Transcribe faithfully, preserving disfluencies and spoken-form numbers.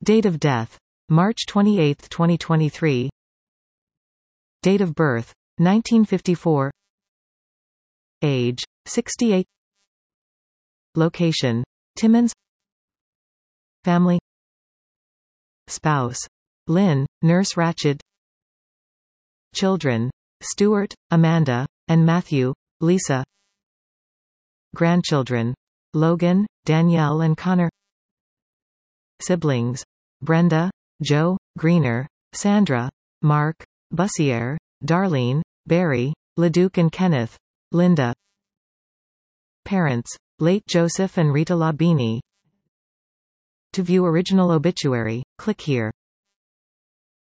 Date of death: March twenty-eighth, twenty twenty-three. Date of birth: nineteen fifty-four. Age: sixty-eight. Location: Timmins. Family. Spouse: Lynn, Nurse Ratched. Children: Stuart, Amanda, and Matthew, Lisa. Grandchildren: Logan, Danielle and Connor. Siblings: Brenda, Joe, Greener, Sandra, Mark, Bussiere, Darlene, Barry, LeDuc and Kenneth, Linda. Parents: late Joseph and Rita Labini. To view original obituary, click here.